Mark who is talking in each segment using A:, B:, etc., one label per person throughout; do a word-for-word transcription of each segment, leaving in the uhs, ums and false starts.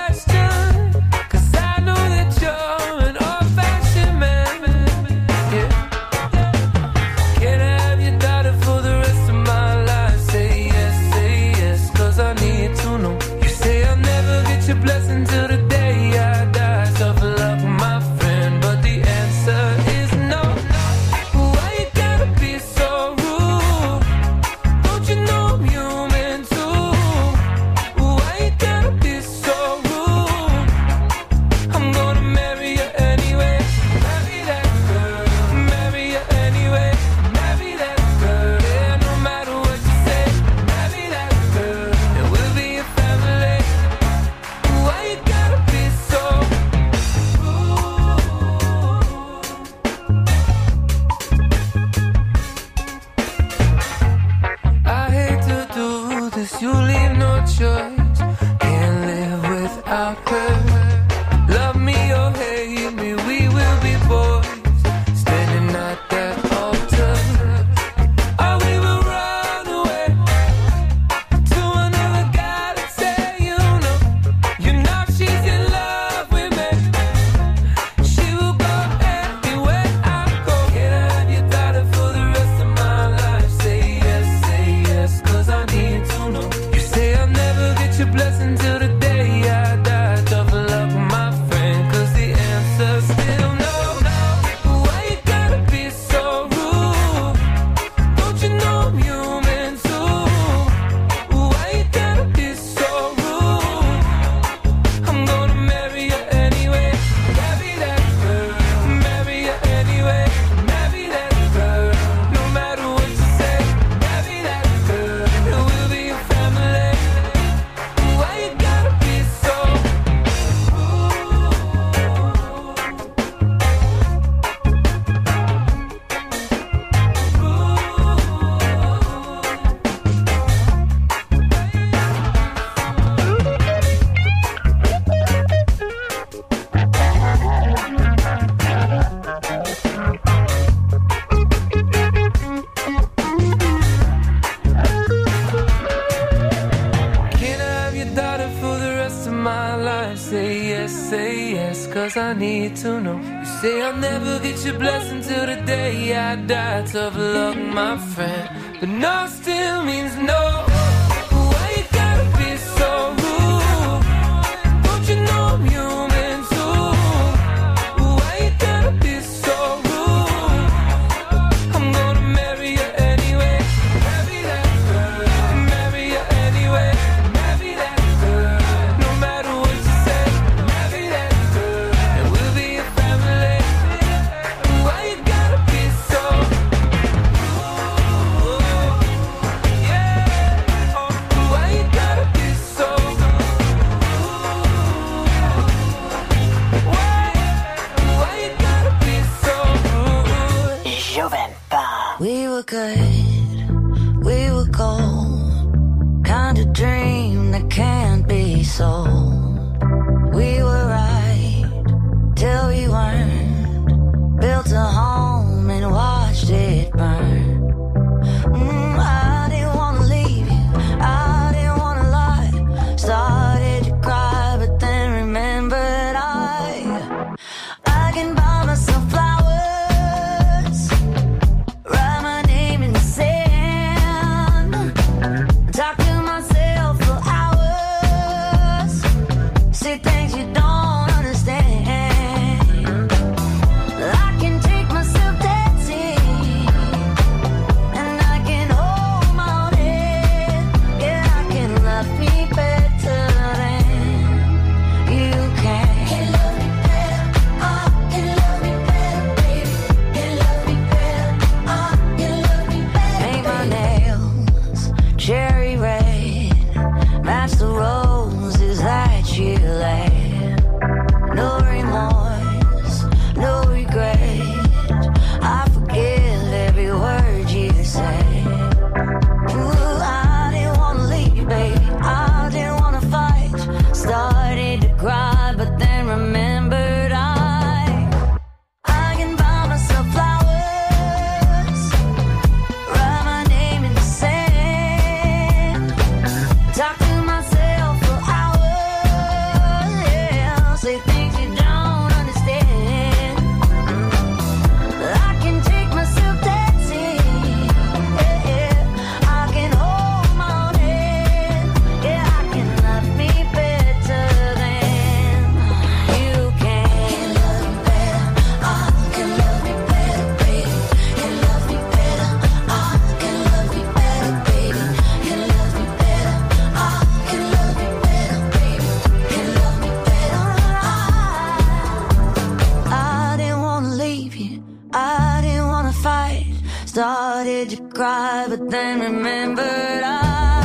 A: I need to know. You say I'll never get your blessing till the day I die. Tough luck, my friend, but no still means no. Why you gotta be so rude? Don't you know I'm human too? Why you gotta be so rude? I'm gonna marry you anyway. Marry that girl. Marry you anyway. Marry that girl. No matter what you say. Marry that girl. Why you gotta be so
B: We were good, we were gold, kind of dream that can't be sold. We were right till we weren't, built a home and watched it burn. Mm, I didn't wanna leave you, I didn't wanna lie. Started to cry, but then remembered I I can buy myself flowers. Talk to myself for hours. but then remembered I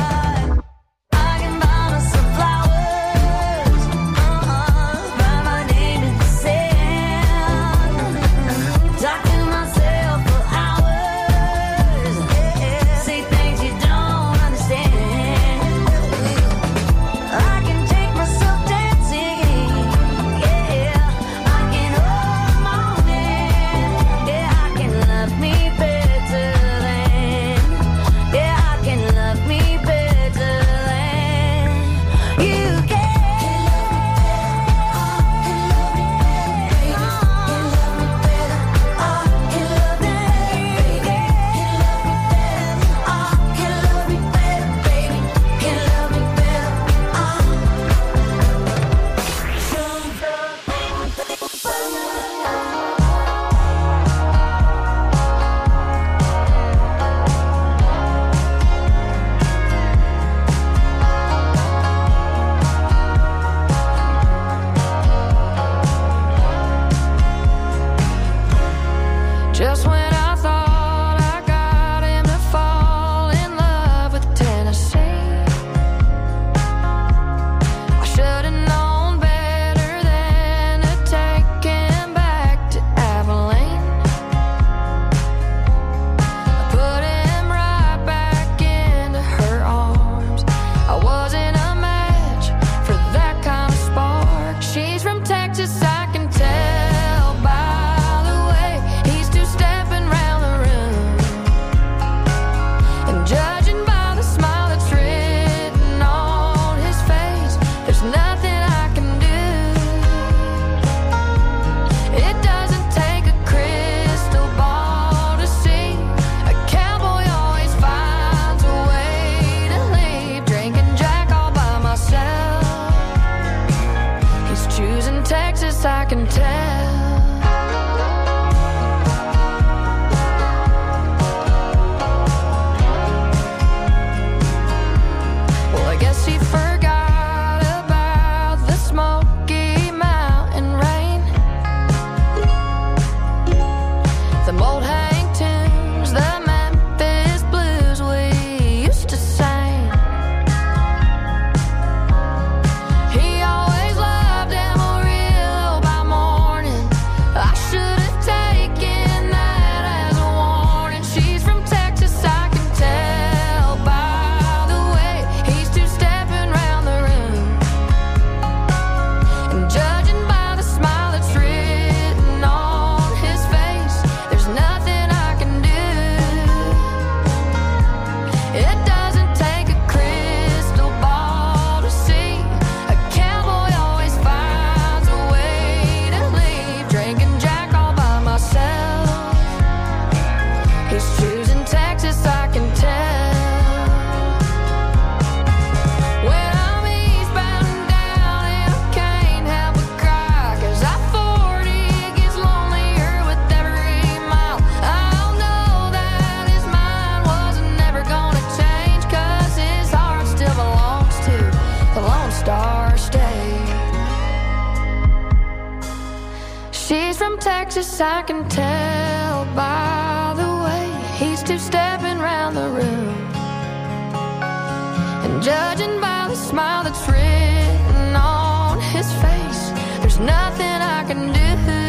A: I can tell by the way he's two-stepping round the room, and judging by the smile that's written on his face, there's nothing I can do.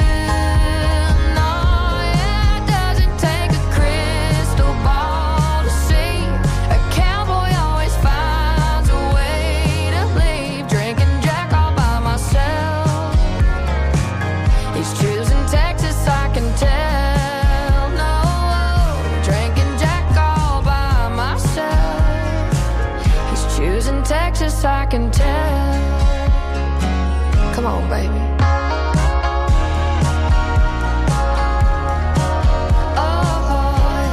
A: I can tell. Come on, baby. Oh,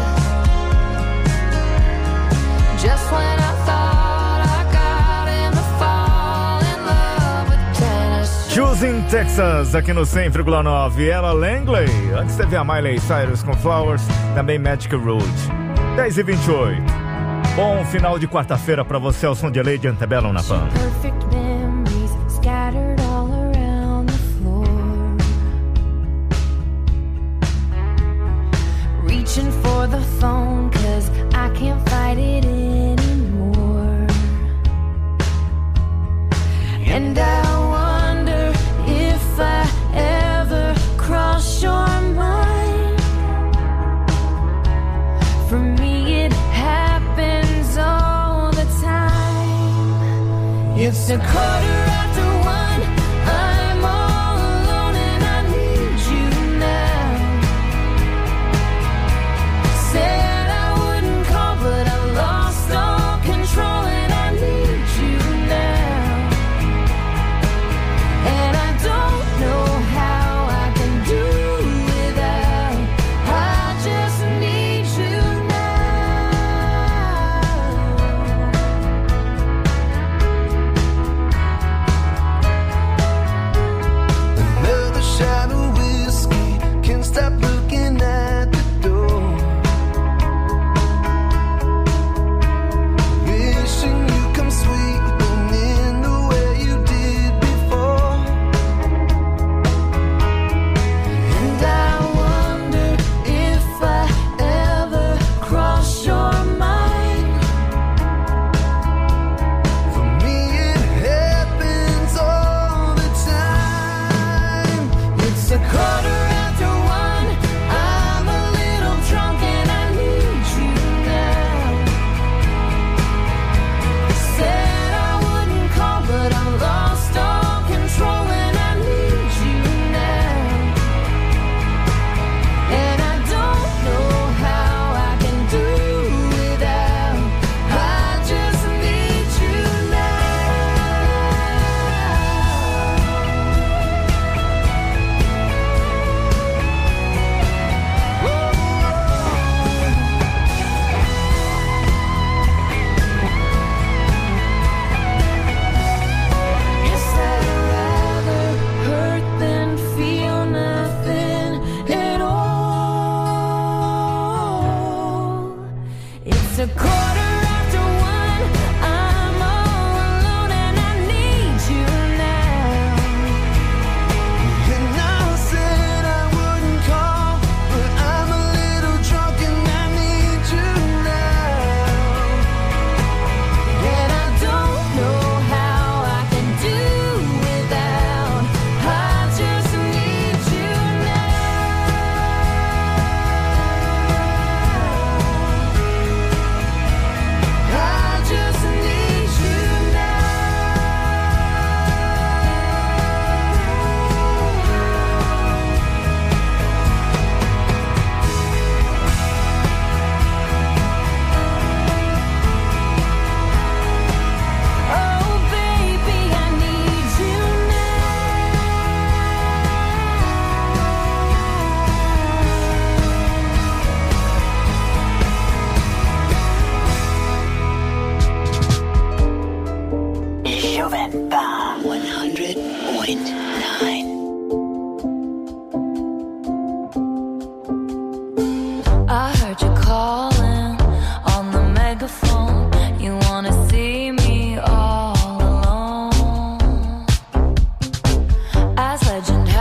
A: just when I thought I got him to fall in love with Tennessee.
C: Choosing Texas, aqui no cem vírgula nove. Ella Langley. Antes teve a Miley Cyrus com Flowers, também Magic Road. dez e vinte e oito. Bom final de quarta-feira pra você, ao som de Lady Antebellum na Pan.
A: Perfect memories scattered all around the floor. Reaching for the phone 'cause I can't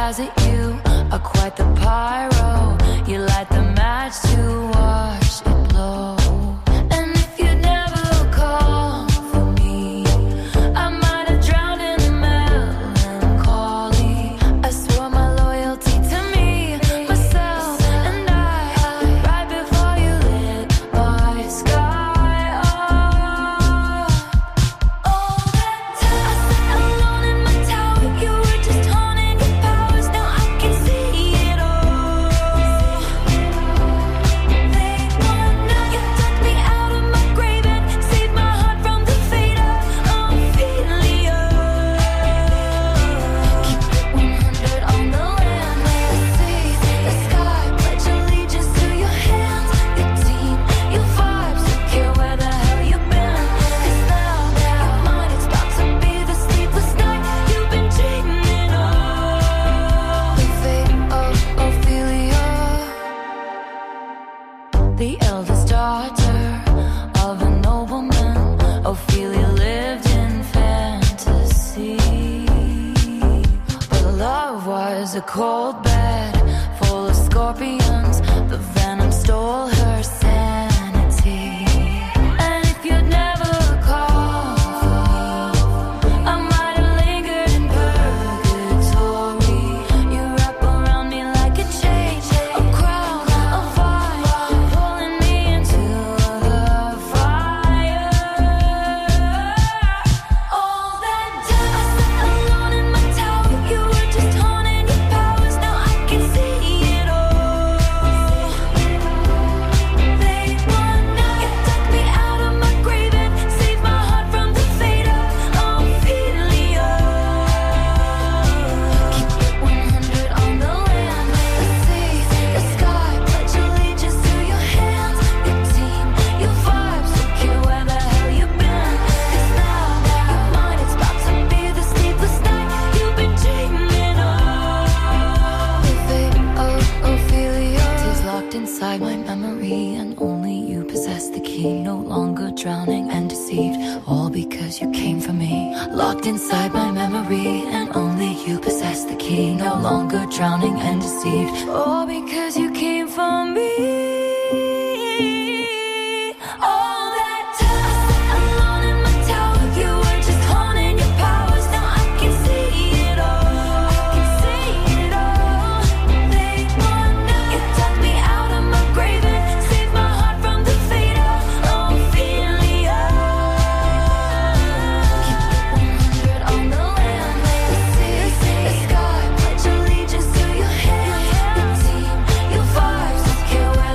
B: realize that you are quite the pyro. You light the match to watch it blow. And if you never call for me, I might have drowned in the melancholy. I swore my loyalty to me, myself, and I, right before you lit my sky up. All that time I sat alone in my tower, you were just honing your powers. Now I can see it all. They want now you took me out of my grave and saved my heart from the fate of Ophelia. Keep it one hundred on the land, may I see the sky, pledge allegiance to your hands, your team, your vibes, don't care where the hell you've been. 'Cause now your mind is about to be the sleepless night you've been dreaming of. The fate of Ophelia, the eldest daughter of a nobleman. Ophelia lived in fantasy, but love was a cold bed full of scorpions. The venom stole her sanity. And if you'd never called for me, I might have lingered in purgatory. You wrap around me like a chain, a crown, a fire, pulling me into the fire. All that time I sat alone in my tower, you were just honing your powers. Now I can see it all. They want now you took me out of my grave and saved my heart from the fate of Ophelia. Keep it one hundred on the land, may I see the sky, pledge allegiance to your hands, your team, your vibes, don't care where the hell you've been. 'Cause now your mind is about to be the sleepless night you've been dreaming of. The fate of Ophelia is locked inside my memory, and only you possess the key. No longer drowning and deceived, all because you came for me. Locked inside my memory, and only you possess the key. No longer drowning and deceived, all because you came for me. All that time I sat alone in my tower, you were just honing your powers. Now I can see it all. I can see it all. They want now you took me out of my grave and saved my heart from the fate of Ophelia. Keep it one hundred on the land, may I see the sky, pledge allegiance to your hands, your team, your vibes, don't care where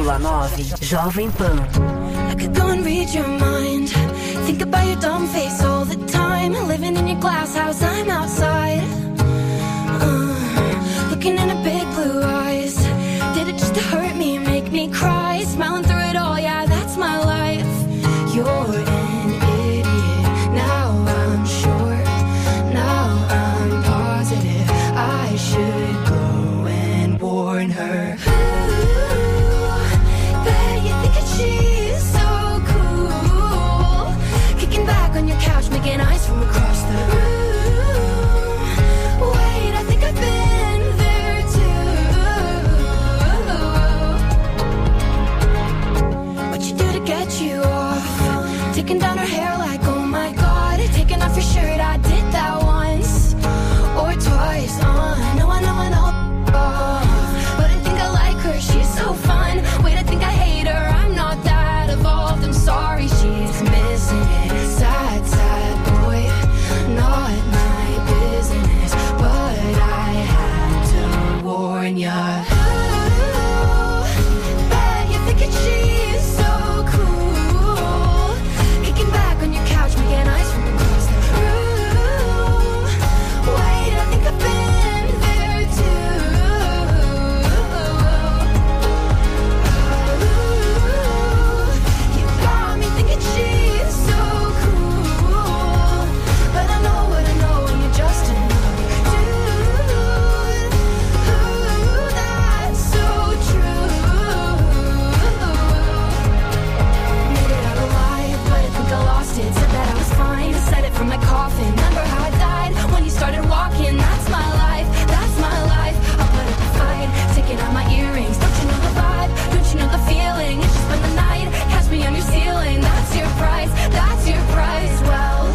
D: vírgula nove Jovem Pan.
E: I could go and read your mind. Think about your dumb face all the time. Living in your glass house, I'm outside. Uh, looking in her big blue eyes. Did it just to hurt me, make me cry? Smiling through it all, yeah, that's my life. You're an idiot. Now I'm sure. Now I'm positive. I should go and warn her. She's so cool, kicking back on your couch, making eyes from across the room. Wait, I think I've been there too. What you do to get you off? Taking down her hair like, oh my god. Taking off your shirt, I did that once or twice. Uh, no, I know, I know. Oh, but I think I like her, she's so fun. Wait, I think I hate her. I'm sorry, she's missing it. Sad, sad boy, not my business, but I had to warn ya. Ooh, bet you're thinking she's so cool, kicking back on your couch, making eyes from across the room. Wait, I think I've been there she's so cool, but I know what I know, and you're just another dude. Ooh, that's so true. Made it out alive, but I think I lost it. Said that I was fine, said it from my coffin. Remember how I died when you started walking? That's my life, that's my life. I'll put up a fight, taking out my earrings. Don't you know the vibe? Don't you know the feeling? It's just been the night, catch me on your ceiling. That's your price, that's your price. Well,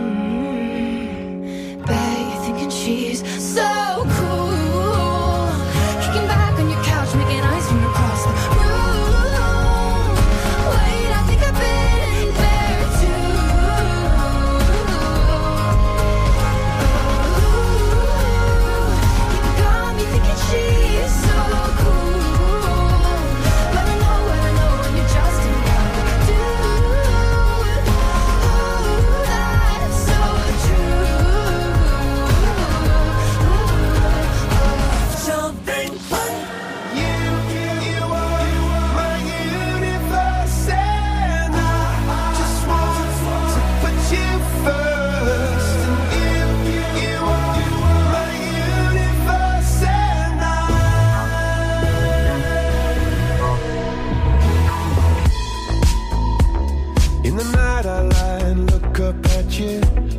E: mm, bet you're thinking she's so cool, kicking back on your couch, making eyes from across the room. Wait, I think I've been there too. Ooh, you got me thinking she's so cool, but I know what I know, and you're just another dude. Ooh, that's so true. Something fun. You, you are my universe, and I just want to put you first. You, you are my universe, and I. In the night I lie and look up at you.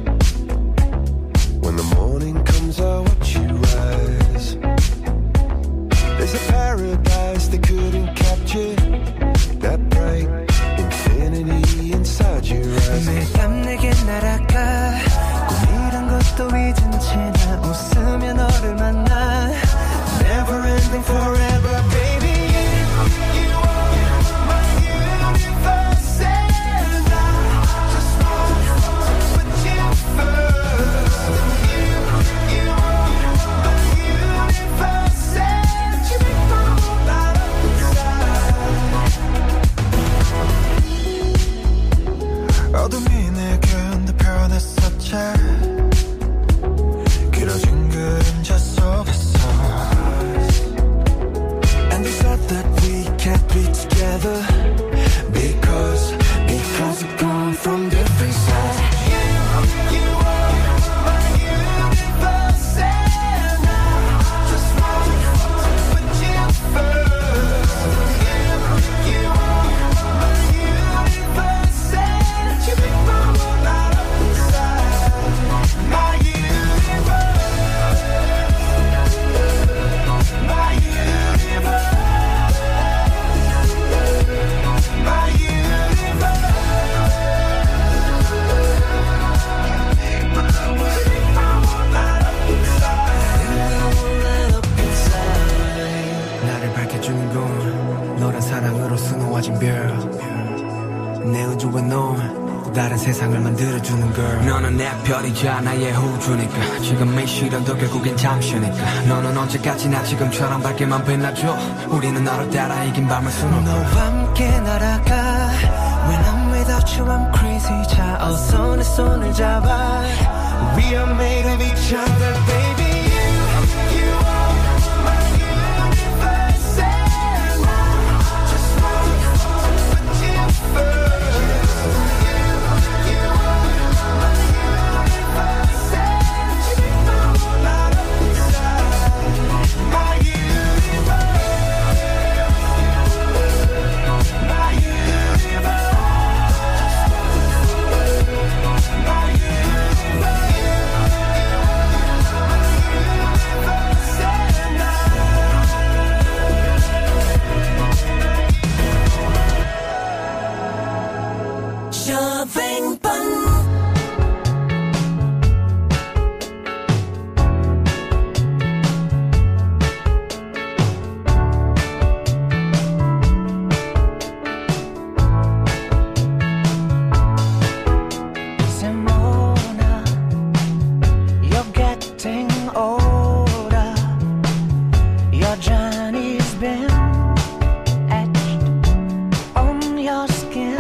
E: When the morning comes I watch you rise. There's a paradise they couldn't capture, that bright infinity inside your eyes. 매일 밤 내게 날아가 꿈이란 것도 잊은 채 나 웃으며 너를 만나. Never ending forever baby. You, you are my universe, and I just want to put you first. You, you are my universe, and you make my whole light up inside. 어둠이 내겐 더 변했었지. 길어진 그림자 속에서. And they said that we can't be together because, because we've come from different sides. You, you are my universe, and I just want to put you first. You, you are my universe, and you make my world light up inside. My universe, my universe, my universe. 나를 밝혀주는 건 너란 사랑으로 수놓아진 별. 내 우주와 넌
F: 다른 세상을 만들어주는 girl. 너는 내 별이자 나의 호주니까 지금 이 시련도 결국엔 잠시니까 너는 언제까지나 지금처럼 밝게만 빛나줘. 우리는 너를 따라 이긴 밤을 수놓고
E: 너와 함께 날아가. When I'm without you I'm crazy. 자 어서 내 손을 잡아. We are made of each other baby. You, you are my universe and I just want to put you first. You, you are my universe and you know light up inside my universe. My universe. My universe.
B: Jovem Pan.
E: Simona, you're getting older. Your journey's been etched on your skin.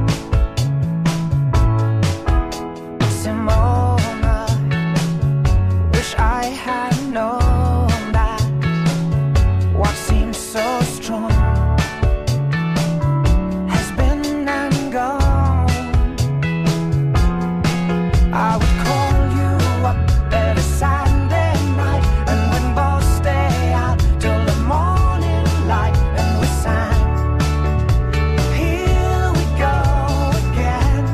E: Simona, wish I had known that what seemed so strong has been and gone. I would call you up every Sunday night, and we'd both stay out till the morning light, and we sang, here we go again.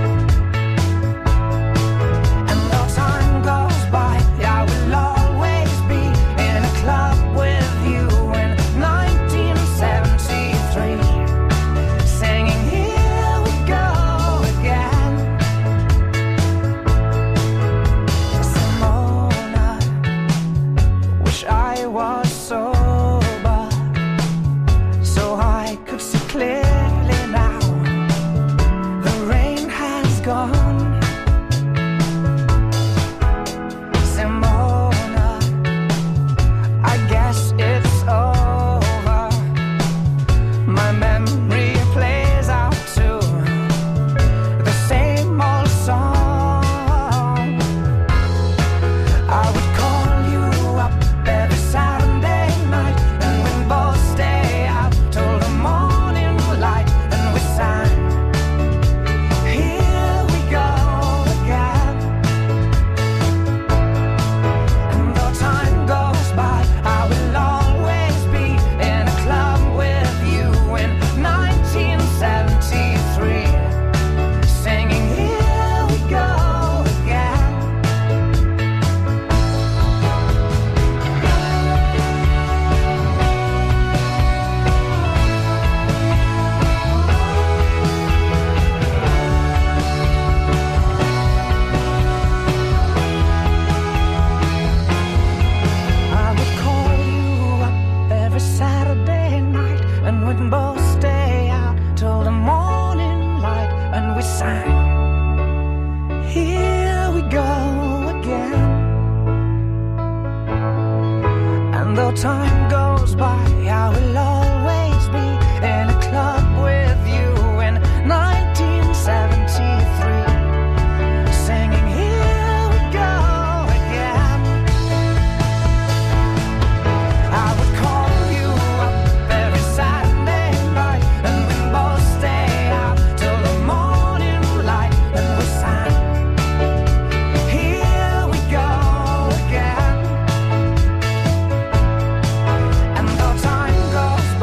E: And though time goes by, I will always be in a club with you in nineteen seventy-three, singing here we go again. Simona, wish I was sober so I could see clearly now. The rain has gone. Simona, I guess it's over. My memory plays out to the same old song. I would call you up every Saturday night, and we'd both stay out till the morning light, and we sang, here we go again. And though time goes by, I will always be in a club with you in nineteen seventy-three, singing here we go again. I would call you up every Saturday night, and we'd both stay out till the morning light, and we sang, here we go again. And though time goes by, I will always be in a club with you in nineteen seventy-three, singing here we go again. I would call you up every Saturday night, and we'd both stay out till the morning light, and we sang, here we go again. And though time goes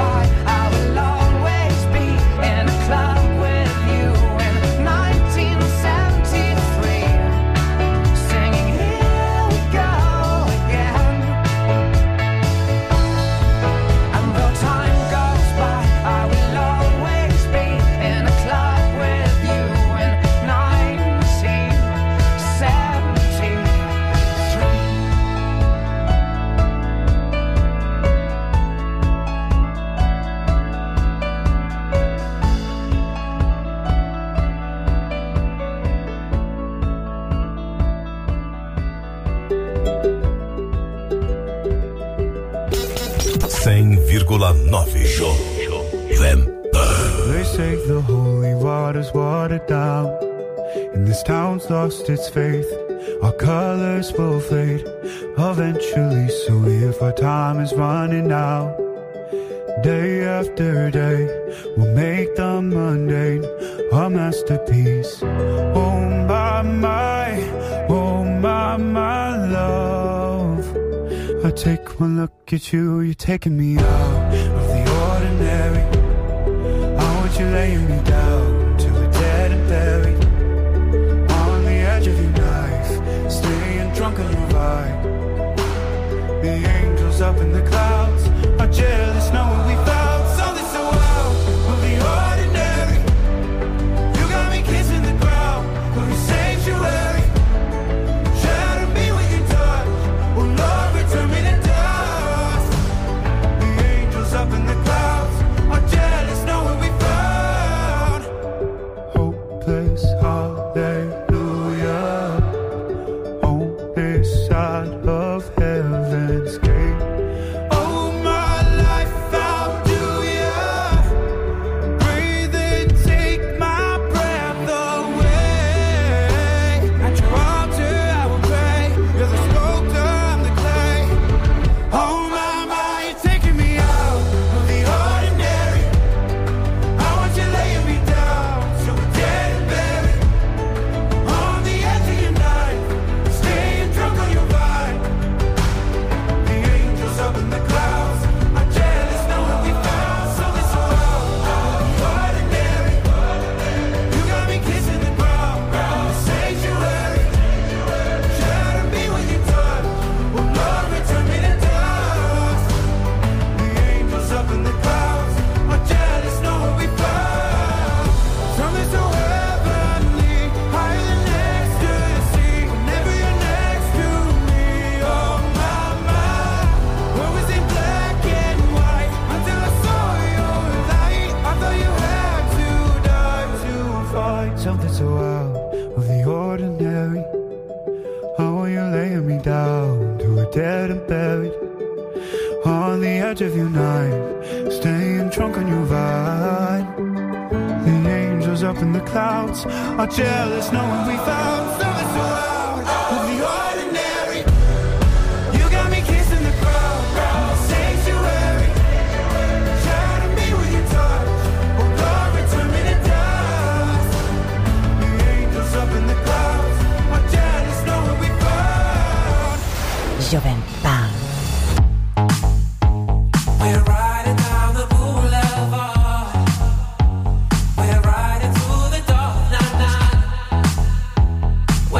G: cem vírgula nove. Jovem Pan.
H: They say the holy water's watered down, and this town's lost its faith. Our colors will fade eventually, so if our time is running out, day after day, we'll make the mundane a masterpiece. Oh my, my, oh my, my love. I take one look at you, you're taking me out of the ordinary. I want you laying me down till we're dead and buried, on the edge of your knife, staying drunk on your vibe. The angels up in the clouds are jealous knowing we found something so out of the ordinary. You got me kissing the ground of your sanctuary. Shatter me with your touch, oh Lord, return me to dust. The angels up in the clouds are jealous knowing we found hopeless hallelujah on this side of heaven's gate. Something so out of the ordinary. Oh, you're laying me down to a dead and buried, on the edge of your knife, staying drunk on your vine. The angels up in the clouds are jealous knowing we found something so out of the ordinary. You got me kissing the ground, ground sanctuary. Shatter me with your touch, oh Lord, return me to dust. The angels up in the clouds are jealous knowing we found
D: Jovem Pan.
A: We're riding down the boulevard. We're riding through the dark night, night.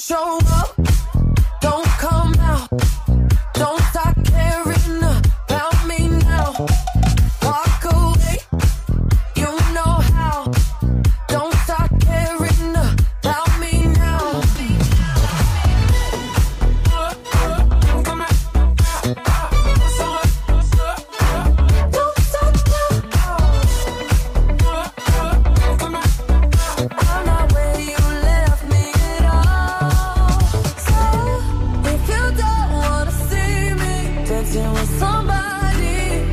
A: show up, don't come out, don't start caring about me now. Walk away, you know how. Don't start caring about me now. Don't stop now. I'm not where you left me at all. So if you don't wanna see me dancing with somebody,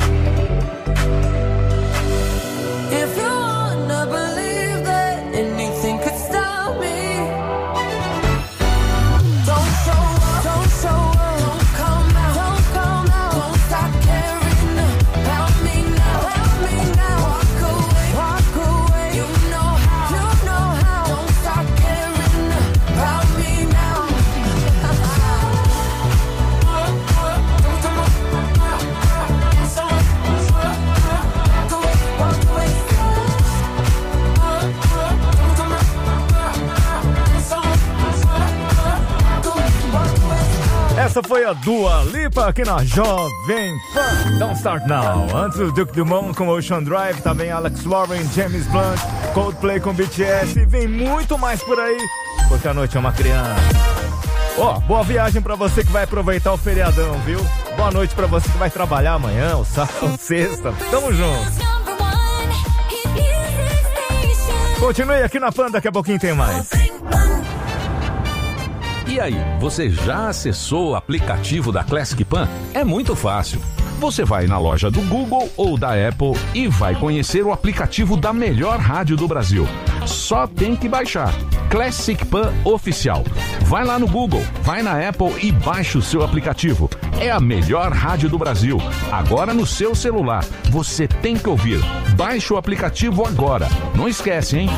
A: if you wanna believe that anything could stop me, don't show up, don't show up, don't come out, don't come out, don't stop caring about me now, about me now. Walk away, walk away, you know how, you know how. Don't stop caring about me now.
C: Essa foi a Dua Lipa aqui na Jovem Pan. Don't Start Now. Antes o Duke Dumont com Ocean Drive, também Alex Lauren, James Blunt, Coldplay com B T S e vem muito mais por aí, porque a noite é uma criança. Ó, oh, boa viagem pra você que vai aproveitar o feriadão, viu? Boa noite pra você que vai trabalhar amanhã, ou sábado, ou sexta. Tamo junto. Continue aqui na Pan, daqui a pouquinho tem mais.
I: E aí, você já acessou o aplicativo da Classic Pan? É muito fácil. Você vai na loja do Google ou da Apple e vai conhecer o aplicativo da melhor rádio do Brasil. Só tem que baixar. Classic Pan Oficial. Vai lá no Google, vai na Apple e baixa o seu aplicativo. É a melhor rádio do Brasil. Agora no seu celular. Você tem que ouvir. Baixe o aplicativo agora. Não esquece, hein?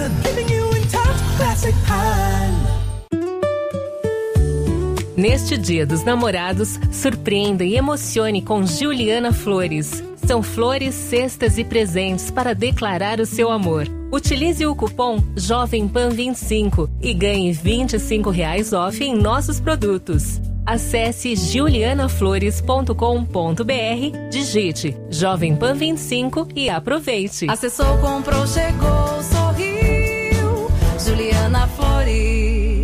J: Neste Dia dos Namorados, surpreenda e emocione com Juliana Flores. São flores, cestas e presentes para declarar o seu amor. Utilize o cupom Jovem Pan vinte e cinco e ganhe vinte e cinco reais off em nossos produtos. Acesse juliana flores ponto com ponto b r, digite Jovem Pan vinte e cinco e aproveite.
A: Acessou, comprou, chegou, sorriu. Juliana Flores.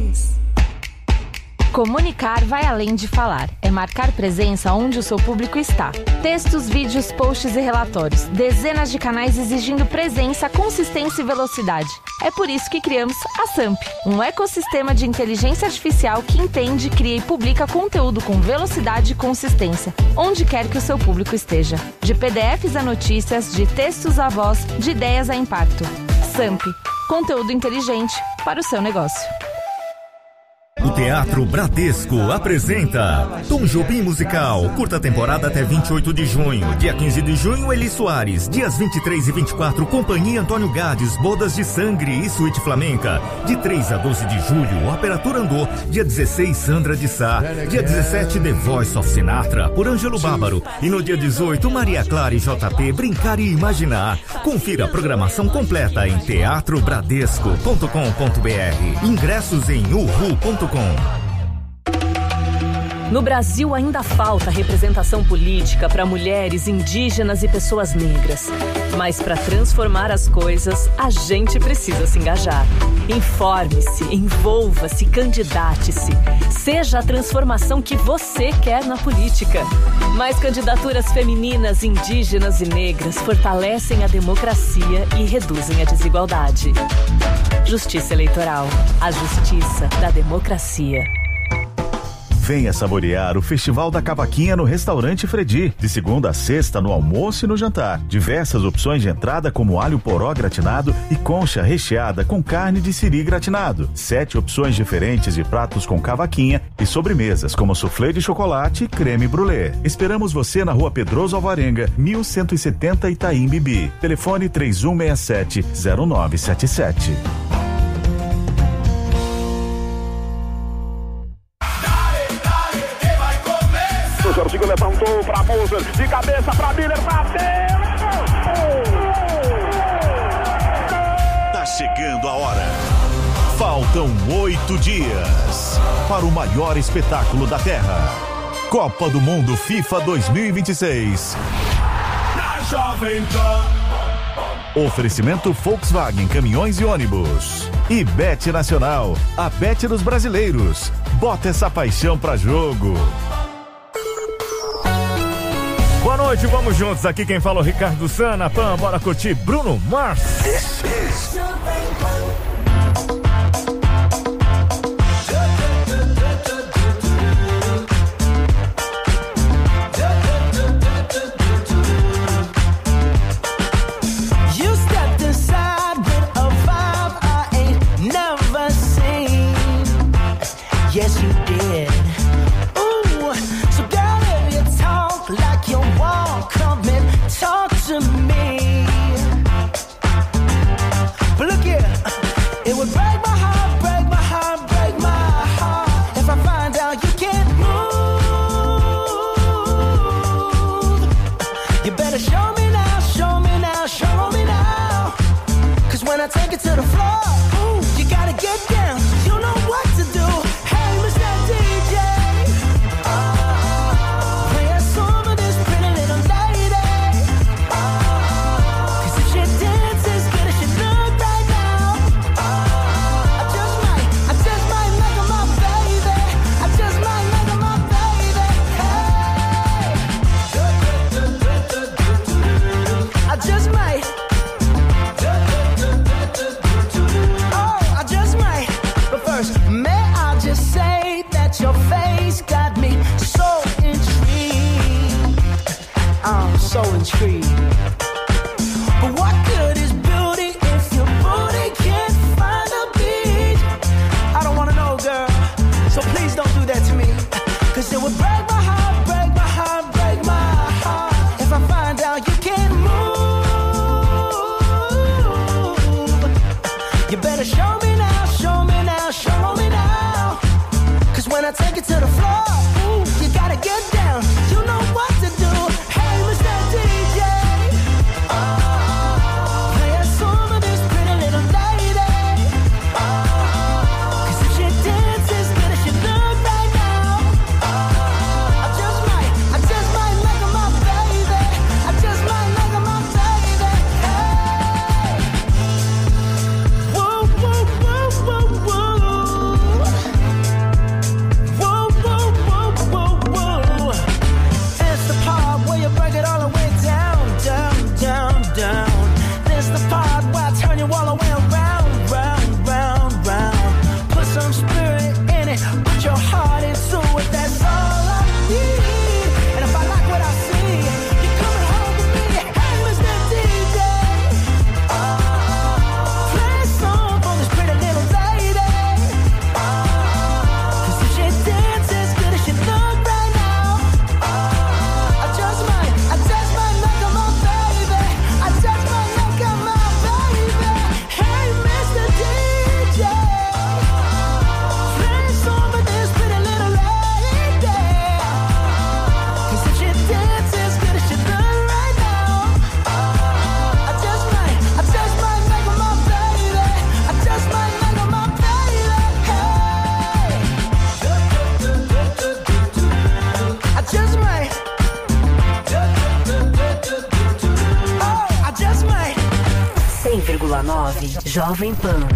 K: Comunicar vai além de falar. É marcar presença onde o seu público está. Textos, vídeos, posts e relatórios. Dezenas de canais exigindo presença, consistência e velocidade. É por isso que criamos a Samp, um ecossistema de inteligência artificial que entende, cria e publica conteúdo com velocidade e consistência, onde quer que o seu público esteja. De P D Fs a notícias, de textos a voz, de ideias a impacto. Samp, conteúdo inteligente para o seu negócio.
L: O Teatro Bradesco apresenta Tom Jobim Musical, curta temporada até vinte e oito de junho. Dia quinze de junho, Eli Soares. Dias vinte e três e vinte e quatro, Companhia Antônio Gades, Bodas de Sangue e Suíte Flamenca. De três a doze de julho, Ópera Turandot. Dia dezesseis, Sandra de Sá. Dia dezessete, The Voice of Sinatra, por Ângelo Bárbaro. E no dia dezoito, Maria Clara e J P, Brincar e Imaginar. Confira a programação completa em teatro bradesco ponto com ponto b r. Ingressos em uhu ponto com.
J: No Brasil ainda falta representação política para mulheres, indígenas e pessoas negras. Mas para transformar as coisas, a gente precisa se engajar. Informe-se, envolva-se, candidate-se. Seja a transformação que você quer na política. Mais candidaturas femininas, indígenas e negras fortalecem a democracia e reduzem a desigualdade. Justiça Eleitoral. A justiça da democracia.
M: Venha saborear o Festival da Cavaquinha no Restaurante Fredi. De segunda a sexta, no almoço e no jantar. Diversas opções de entrada como alho poró gratinado e concha recheada com carne de siri gratinado. Sete opções diferentes de pratos com cavaquinha e sobremesas como soufflé de chocolate e creme brulee. Esperamos você na Rua Pedroso Alvarenga, mil cento e setenta Itaim Bibi. Telefone três um seis sete, zero nove sete sete.
N: O Jorginho levantou para Moser, de cabeça para Miller, bateu!
L: Tá chegando a hora.
M: Faltam oito dias para o maior espetáculo da Terra. Copa do Mundo FIFA dois mil e vinte e seis.
O: Na Jovem Pan.
M: Oferecimento Volkswagen Caminhões e Ônibus. E Bet Nacional, a Bet dos brasileiros. Bota essa paixão pra jogo.
C: Boa noite, vamos juntos. Aqui quem fala é o Ricardo Sana. Pan, bora curtir Bruno Mars.
O: This is
P: yes you did. Ooh, so girl, if you talk like you walk, come and talk to me. But look here, it would break my heart, break my heart, break my heart if I find out you can't move. You better show me now, show me now, show me now. Cause when I take it to the floor, ooh, you gotta get down, you know what to do. Your face got me so intrigued. I'm so intrigued. But what good is beauty if your booty can't find a beat? I don't wanna know, girl, so please don't do that to me. Cause it would break my heart, break my heart, break my heart if I find out you can't move. You better show me now, show me now, show me now. When I take it to the floor, ooh, you gotta get down. You know what to do. Hey, Mister D J, oh, play a song of this pretty little lady. Oh, cause if she dances good as she look right now, oh, I just might, I just might make her my baby. I just might make her my baby. Hey, whoa, whoa, whoa, whoa, whoa. Jovem Pan.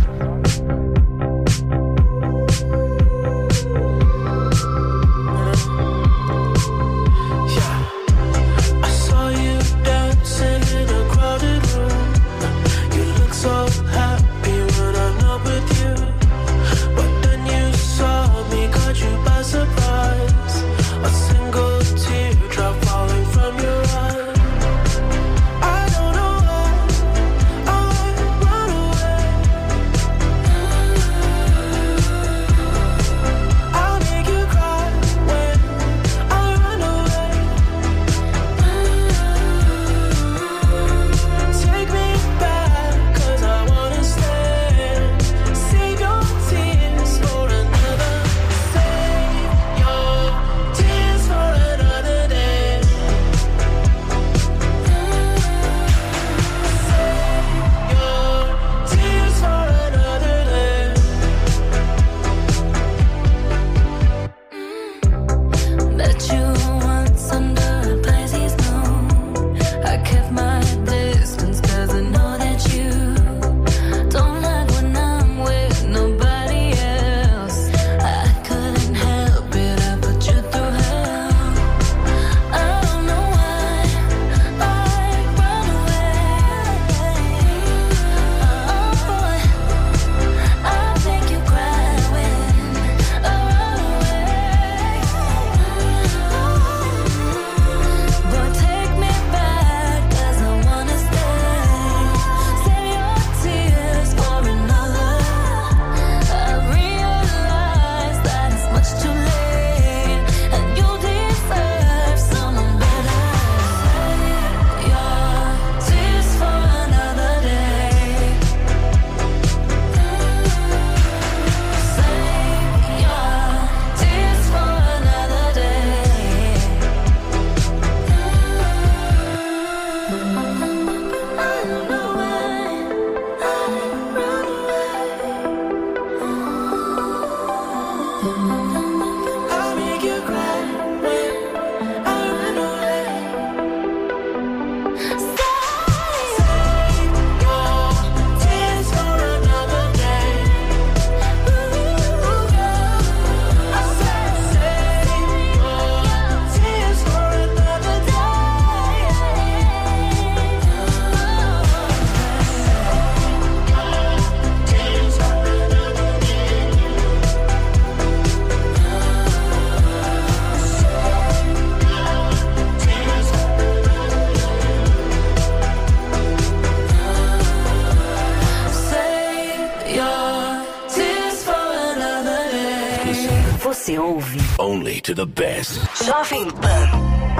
O: I don't know why I run away.
P: I'll make you cry when I run away. Save your tears for another day. Ooh, I said save your tears for another day. Save your tears for another day.
J: Você ouve
G: Only to the best.
J: Jovem Pan.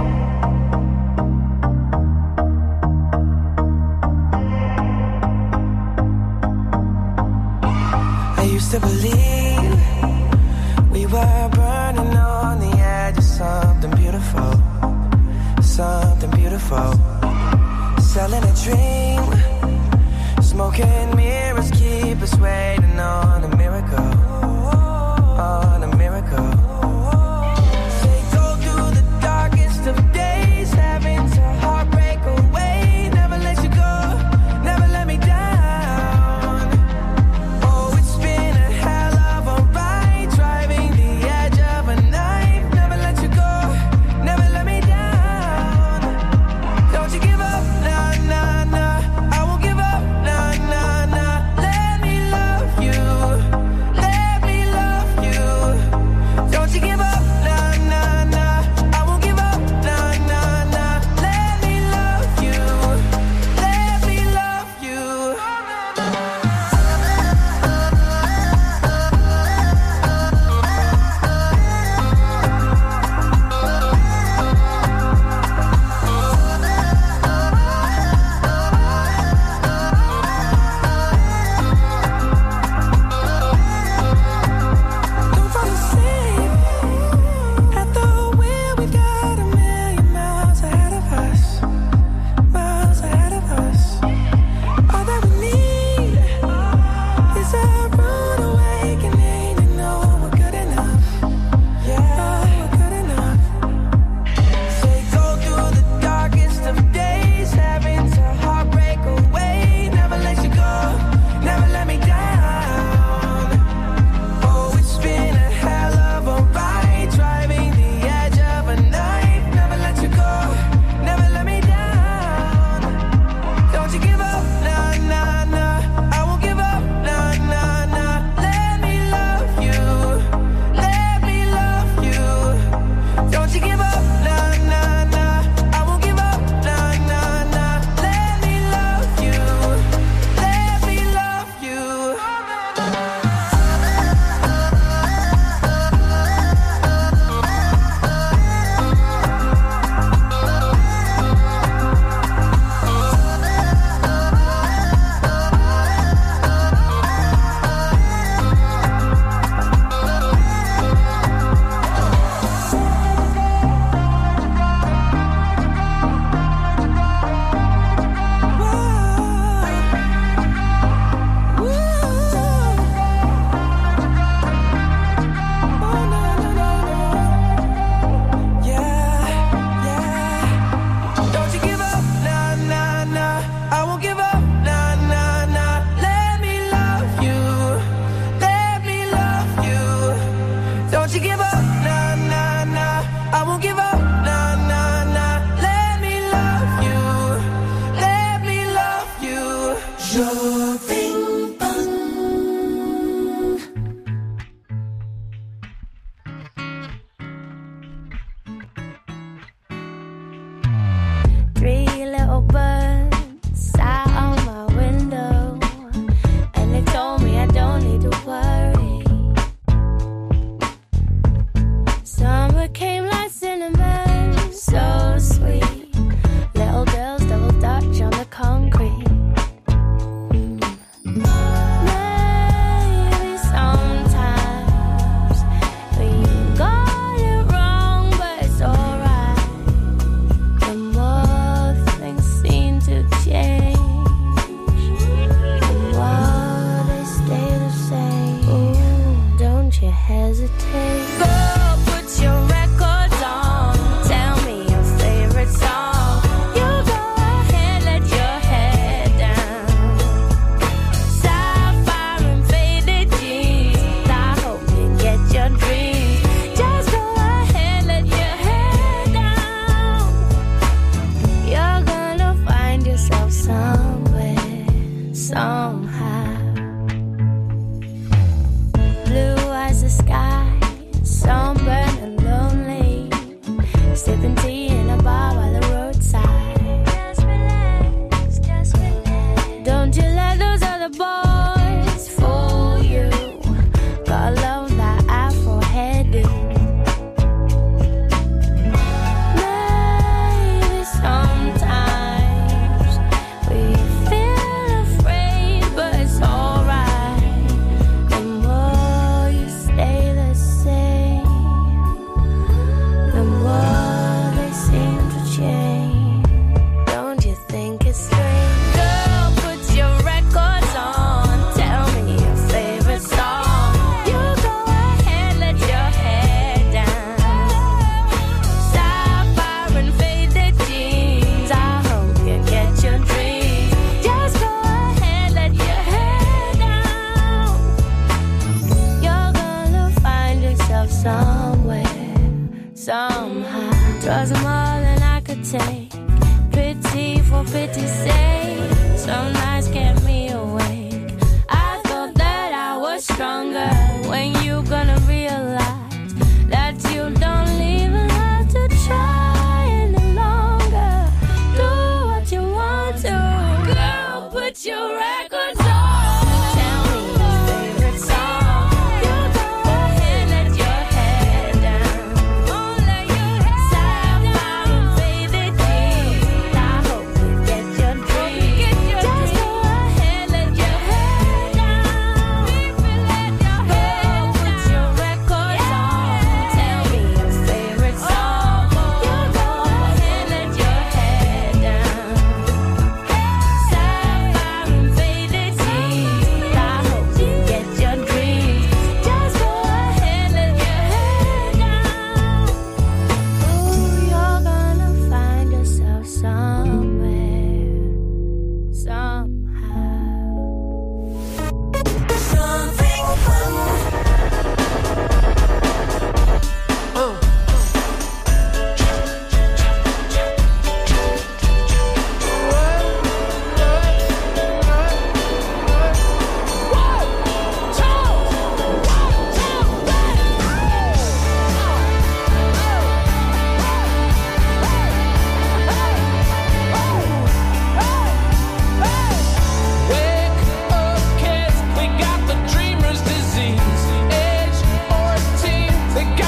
P: I used to believe we were burning on the edge of something beautiful, something beautiful. Selling a dream, smoking mirrors keep us waiting on a miracle, on a miracle. They go through the darkest of days, having to heartbreak away. Never let you go, never let me down. Oh, it's been a hell of a ride, driving the edge of a knife. Never let you go, never let me down. Don't you give up, nah, nah, nah. I won't give up, nah, nah, nah. Let me love you, let me love you. Don't you give up, nah, nah, nah. I won't give up, nah, nah, nah. Let me love you, let me love you. Don't fall asleep at the wheel. We've got a million miles ahead of us, miles ahead of us. All that we need is a rude awakening to know we're good enough. Yeah, we're good enough. They go through the darkest of days, having to heartbreak away. Never let you go, never let me down. Oh, it's been a hell of a ride, driving the edge of a knife. Never let you go, never let me down. Don't you give up, nah, nah, nah. I won't give up, nah, nah, nah. Let me love you, let me love you. Don't you give up, nah, nah, nah. I won't give up, nah, nah, nah. Let me love you, let me love you. Don't you give up, nah, nah, nah. I won't give up, nah, nah, nah. Let me love you, let me love you. Don't you give up, nah, nah, nah. I won't give up, nah, nah, nah. Let me love you, let me love you. Jovem Pan.
Q: Three little birds sat on my window, and they told me I don't need to worry. Summer came like cinnamon. Girl, put your records on. Tell me your favorite song. You go ahead, let your head down. Sapphire and faded jeans. I hope you get your dreams. Just go ahead, let your head down. You're gonna find yourself somewhere, somehow. Blue as the sky, sunburned and lonely, sipping tea in a bar by the roadside. Just relax, just relax. Don't you let those other boys fool you. God love that Afro headed. Maybe sometimes we feel afraid, but it's alright. The more you stay the same, the more they seem to change. Don't you think it's strange? Girl, put your records on. Tell me your favorite song. You go ahead, let your head down. Sapphire and faded jeans. I hope you get your dreams. Just go ahead, let your head down. You're gonna find yourself somewhere, somehow. Twas more than I could take. Pity for pity's sake.